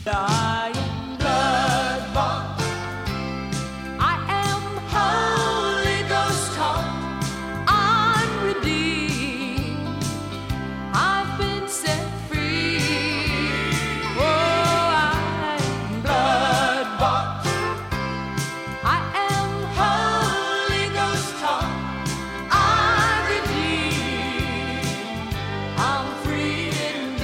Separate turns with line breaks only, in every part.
I am blood-bought. I am Holy Ghost taught. I'm redeemed. I've been set free. Oh, I am blood-bought. I am Holy Ghost taught. I'm redeemed. I'm free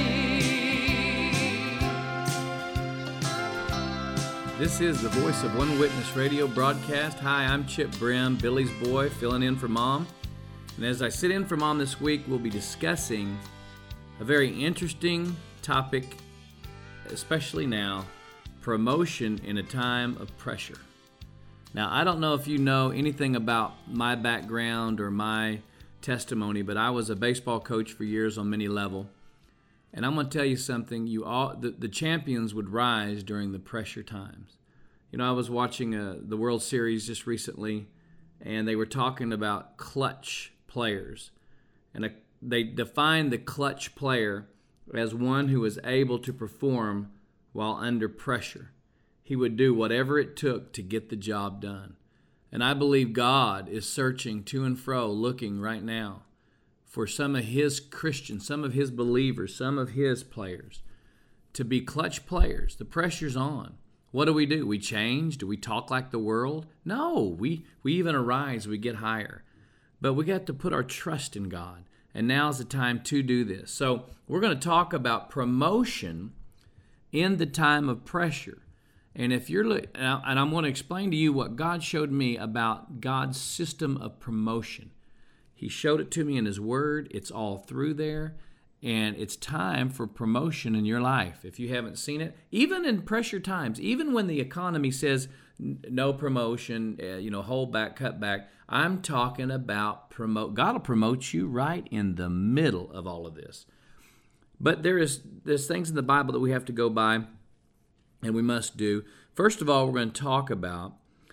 indeed.
This is the Voice of One Witness radio broadcast. Hi, I'm Chip Brim, Billy's boy, filling in for Mom. And as I sit in for Mom this week, we'll be discussing a very interesting topic, especially now, promotion in a time of pressure. Now, I don't know if you know anything about my background or my testimony, but I was a baseball coach for years on many levels. And I'm going to tell you something, the champions would rise during the pressure times. You know, I was watching the World Series just recently, and they were talking about clutch players. And they defined the clutch player as one who is able to perform while under pressure. He would do whatever it took to get the job done. And I believe God is searching to and fro, looking right now for some of His Christians, some of His believers, some of His players to be clutch players. The pressure's on. What do? We change? Do we talk like the world? No, we even arise, we get higher. But we got to put our trust in God. And now's the time to do this. So we're going to talk about promotion in the time of pressure. And if you're, and I'm going to explain to you what God showed me about God's system of promotion. He showed it to me in His Word. It's all through there. And it's time for promotion in your life. If you haven't seen it, even in pressure times, even when the economy says no promotion, hold back, cut back, I'm talking about promote. God will promote you right in the middle of all of this. But there's things in the Bible that we have to go by, and we must do. First of all, we're going to talk about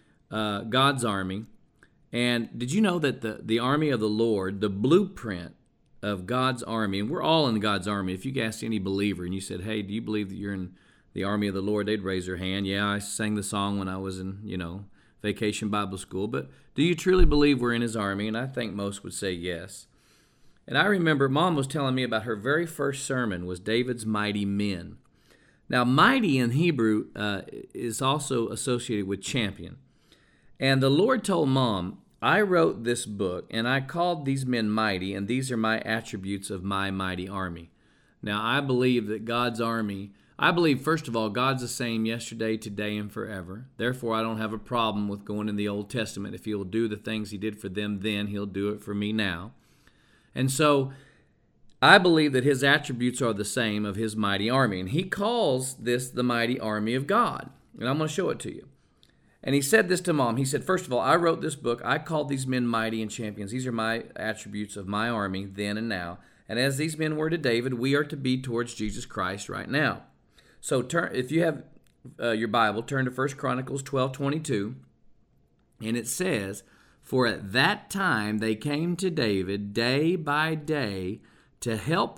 God's army. And did you know that the army of the Lord, the blueprint of God's army, and we're all in God's army. If you asked any believer and you said, hey, do you believe that you're in the army of the Lord? They'd raise their hand. Yeah, I sang the song when I was in, Vacation Bible School. But do you truly believe we're in His army? And I think most would say yes. And I remember Mom was telling me about her very first sermon was David's Mighty Men. Now, mighty in Hebrew is also associated with champion. And the Lord told Mom, I wrote this book, and I called these men mighty, and these are my attributes of my mighty army. Now, I believe that God's army, first of all, God's the same yesterday, today, and forever. Therefore, I don't have a problem with going in the Old Testament. If He'll do the things He did for them then, He'll do it for me now. And so, I believe that His attributes are the same of His mighty army. And He calls this the mighty army of God. And I'm going to show it to you. And He said this to Mom. He said, first of all, I wrote this book. I called these men mighty and champions. These are my attributes of my army then and now. And as these men were to David, we are to be towards Jesus Christ right now. So if you have your Bible, turn to 1 Chronicles 12:22. And it says, for at that time they came to David day by day to help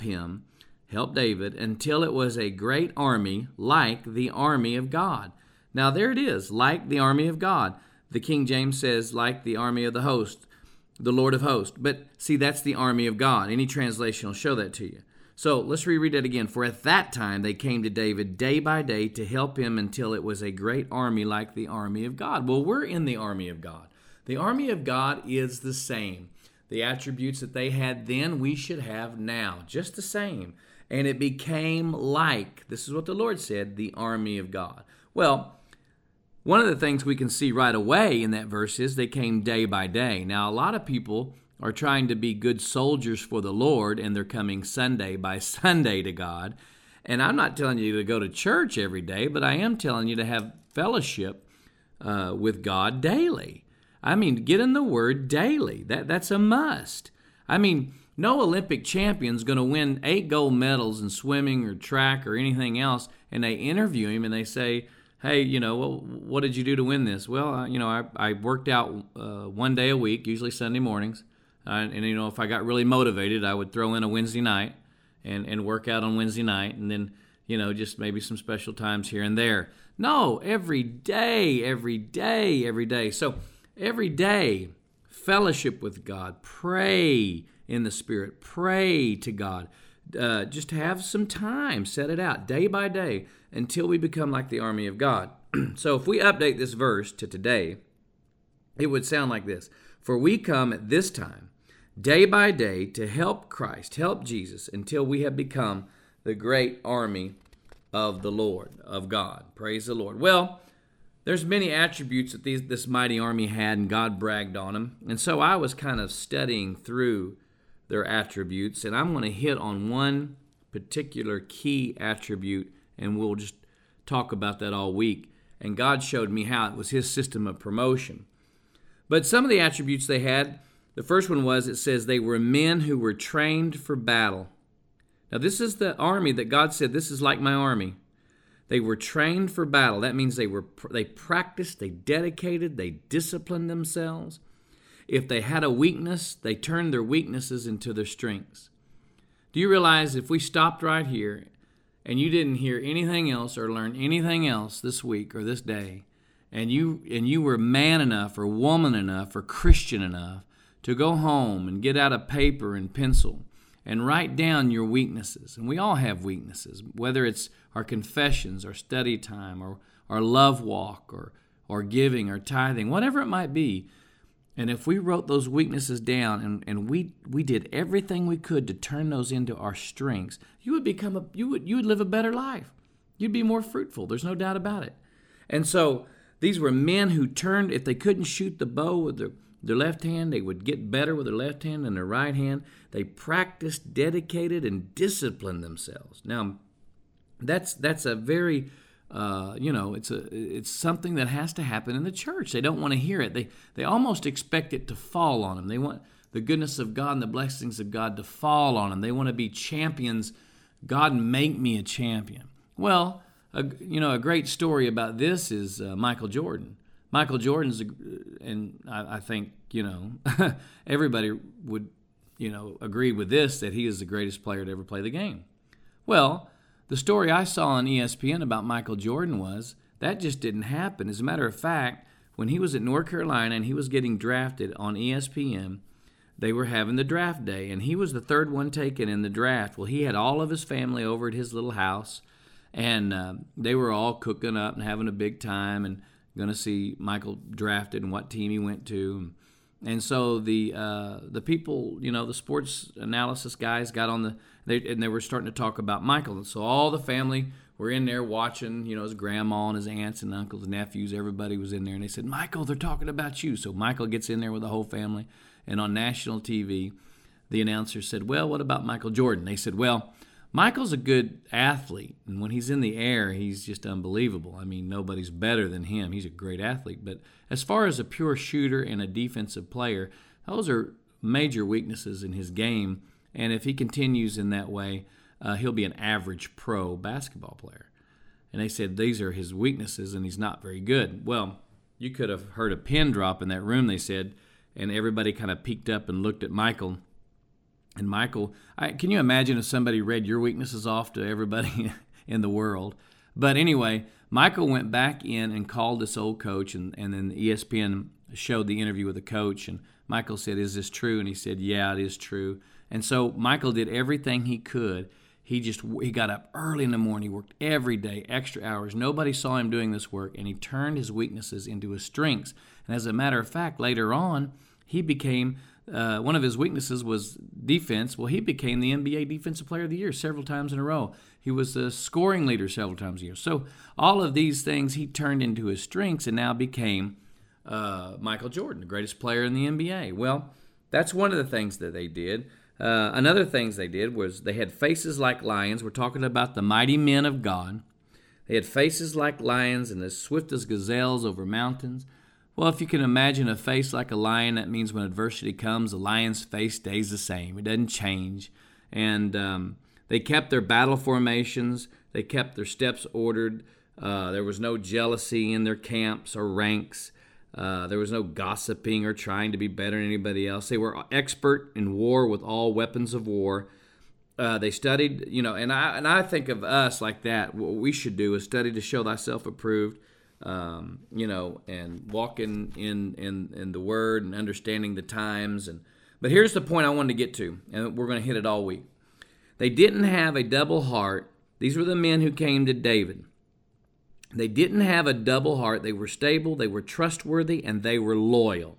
David, until it was a great army like the army of God. Now there it is, like the army of God. The King James says, like the army of the host, the Lord of hosts. But see, that's the army of God. Any translation will show that to you. So let's reread it again. For at that time they came to David day by day to help him until it was a great army like the army of God. Well, we're in the army of God. The army of God is the same. The attributes that they had then, we should have now. Just the same. And it became like, this is what the Lord said, the army of God. Well, one of the things we can see right away in that verse is they came day by day. Now, a lot of people are trying to be good soldiers for the Lord, and they're coming Sunday by Sunday to God. And I'm not telling you to go to church every day, but I am telling you to have fellowship with God daily. I mean, get in the Word daily. That's a must. I mean, no Olympic champion's going to win 8 gold medals in swimming or track or anything else, and they interview him and they say, hey, well, what did you do to win this? Well, I worked out 1 day a week, usually Sunday mornings. And if I got really motivated, I would throw in a Wednesday night and work out on Wednesday night. And then, just maybe some special times here and there. No, every day, every day, every day. So every day, fellowship with God, pray in the Spirit, pray to God. Just have some time, set it out day by day until we become like the army of God. So if we update this verse to today, it would sound like this. For we come at this time, day by day, to help Christ, help Jesus, until we have become the great army of the Lord, of God. Praise the Lord. Well, there's many attributes that this mighty army had, and God bragged on them. And so I was kind of studying through their attributes, and I'm going to hit on one particular key attribute, and we'll just talk about that all week. And God showed me how it was his system of promotion. But some of the attributes they had, the first one was, it says they were men who were trained for battle. Now, this is the army that God said, this is like my army. They were trained for battle. That means they practiced, they dedicated, they disciplined themselves. If they had a weakness, they turned their weaknesses into their strengths. Do you realize if we stopped right here and you didn't hear anything else or learn anything else this week or this day, and you were man enough or woman enough or Christian enough to go home and get out a paper and pencil and write down your weaknesses. And we all have weaknesses, whether it's our confessions, our study time, or our love walk, or giving, or tithing, whatever it might be. And if we wrote those weaknesses down and we did everything we could to turn those into our strengths, you would live a better life. You'd be more fruitful. There's no doubt about it. And so these were men who turned, if they couldn't shoot the bow with their left hand, they would get better with their left hand than their right hand. They practiced, dedicated, and disciplined themselves. Now, that's a very, it's something that has to happen in the church. They don't want to hear it. They almost expect it to fall on them. They want the goodness of God and the blessings of God to fall on them. They want to be champions. God, make me a champion. Well, a great story about this is Michael Jordan. Michael Jordan's, and I think, everybody would, agree with this, that he is the greatest player to ever play the game. Well, the story I saw on ESPN about Michael Jordan was that just didn't happen. As a matter of fact, when he was at North Carolina and he was getting drafted on ESPN, they were having the draft day, and he was the third one taken in the draft. Well, he had all of his family over at his little house, and they were all cooking up and having a big time and going to see Michael drafted and what team he went to. And so the people, the sports analysis guys got on they were starting to talk about Michael. And so all the family were in there watching, his grandma and his aunts and uncles and nephews, everybody was in there. And they said, Michael, they're talking about you. So Michael gets in there with the whole family. And on national TV, the announcer said, well, what about Michael Jordan? They said, well, Michael's a good athlete, and when he's in the air, he's just unbelievable. I mean, nobody's better than him. He's a great athlete. But as far as a pure shooter and a defensive player, those are major weaknesses in his game, and if he continues in that way, he'll be an average pro basketball player. And they said these are his weaknesses, and he's not very good. Well, you could have heard a pin drop in that room, they said, and everybody kind of peeked up and looked at Michael. And Michael, can you imagine if somebody read your weaknesses off to everybody in the world? But anyway, Michael went back in and called this old coach, and then ESPN showed the interview with the coach, and Michael said, is this true? And he said, yeah, it is true. And so Michael did everything he could. He got up early in the morning, he worked every day, extra hours. Nobody saw him doing this work, and he turned his weaknesses into his strengths. And as a matter of fact, later on, he became one of his weaknesses was defense. Well, he became the NBA Defensive Player of the Year several times in a row. He was the scoring leader several times a year. So all of these things he turned into his strengths and now became Michael Jordan, the greatest player in the NBA. Well, that's one of the things that they did. Another things they did was they had faces like lions. We're talking about the mighty men of God. They had faces like lions and as swift as gazelles over mountains. Well, if you can imagine a face like a lion, that means when adversity comes, the lion's face stays the same. It doesn't change. And they kept their battle formations. They kept their steps ordered. There was no jealousy in their camps or ranks. There was no gossiping or trying to be better than anybody else. They were expert in war with all weapons of war. They studied, and I think of us like that. What we should do is study to show thyself approved, and walk in the Word and understanding the times. But here's the point I wanted to get to, and we're going to hit it all week. They didn't have a double heart. These were the men who came to David. They didn't have a double heart. They were stable, they were trustworthy, and they were loyal.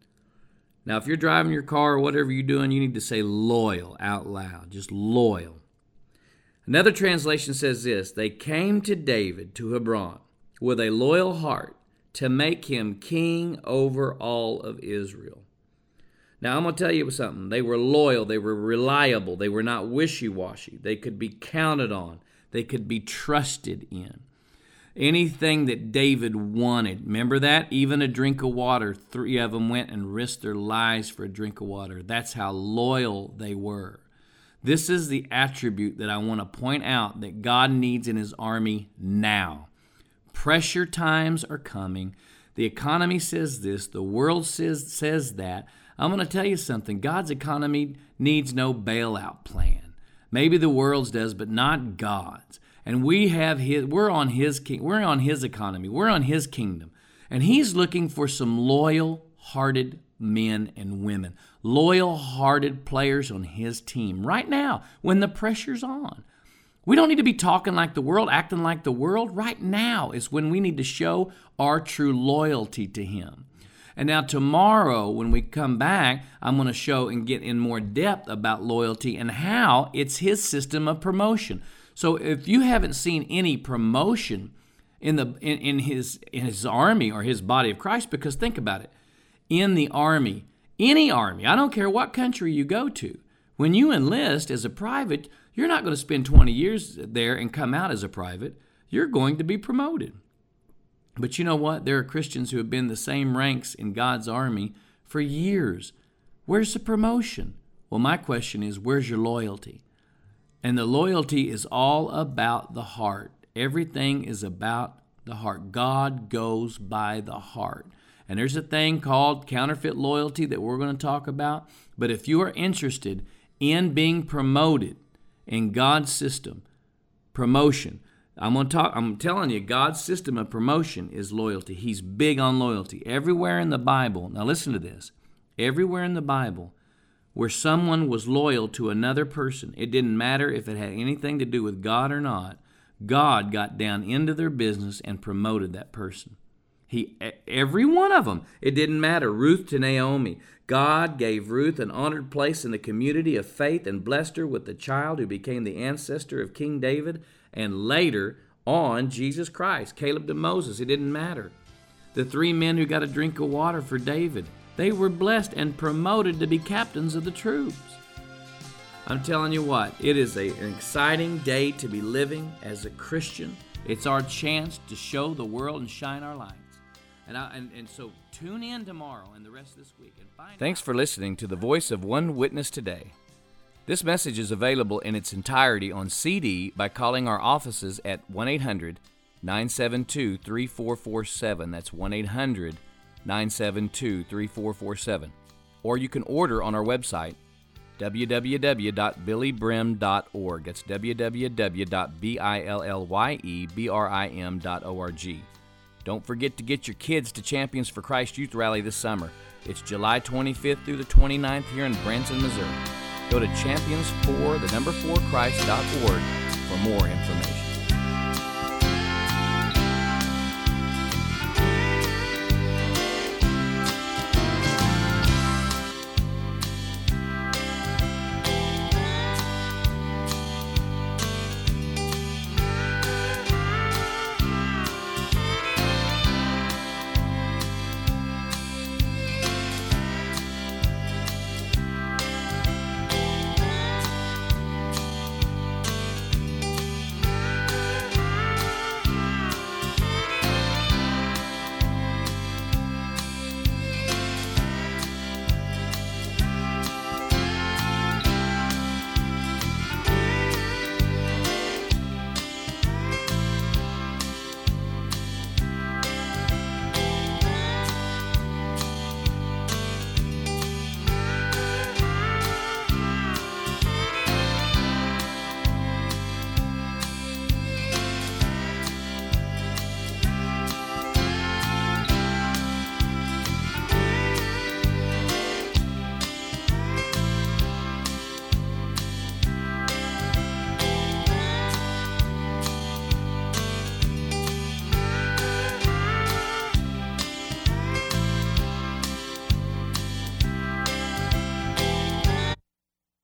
Now, if you're driving your car or whatever you're doing, you need to say loyal out loud, just loyal. Another translation says this: they came to David, to Hebron, with a loyal heart to make him king over all of Israel. Now, I'm going to tell you something. They were loyal. They were reliable. They were not wishy-washy. They could be counted on. They could be trusted in. Anything that David wanted, remember that? Even a drink of water, 3 of them went and risked their lives for a drink of water. That's how loyal they were. This is the attribute that I want to point out that God needs in His army now. Pressure times are coming. The economy says this. The world says that. I'm going to tell you something. God's economy needs no bailout plan. Maybe the world's does, but not God's. And we're on His economy. We're on His kingdom. And He's looking for some loyal-hearted men and women, loyal-hearted players on His team right now when the pressure's on. We don't need to be talking like the world, acting like the world. Right now is when we need to show our true loyalty to Him. And now tomorrow, when we come back, I'm going to show and get in more depth about loyalty and how it's His system of promotion. So if you haven't seen any promotion in his army or His body of Christ, because think about it, in the army, any army, I don't care what country you go to, when you enlist as a private, you're not going to spend 20 years there and come out as a private. You're going to be promoted. But you know what? There are Christians who have been the same ranks in God's army for years. Where's the promotion? Well, my question is, where's your loyalty? And the loyalty is all about the heart. Everything is about the heart. God goes by the heart. And there's a thing called counterfeit loyalty that we're going to talk about. But if you are interested in being promoted in God's system, promotion, I'm telling you, God's system of promotion is loyalty. He's big on loyalty. Everywhere in the Bible, now listen to this, everywhere in the Bible where someone was loyal to another person, it didn't matter if it had anything to do with God or not, God got down into their business and promoted that person. Every one of them, it didn't matter. Ruth to Naomi, God gave Ruth an honored place in the community of faith and blessed her with the child who became the ancestor of King David and later on Jesus Christ. Caleb to Moses, it didn't matter. The 3 men who got a drink of water for David, they were blessed and promoted to be captains of the troops. I'm telling you what, it is an exciting day to be living as a Christian. It's our chance to show the world and shine our lights. And so tune in tomorrow and the rest of this week. And Thanks for listening to the Voice of One Witness today. This message is available in its entirety on CD by calling our offices at 1-800-972-3447. That's 1-800-972-3447. Or you can order on our website, www.billybrim.org. That's www.billybrim.org. Don't forget to get your kids to Champions for Christ Youth Rally this summer. It's July 25th through the 29th here in Branson, Missouri. Go to champions4christ.org for more information.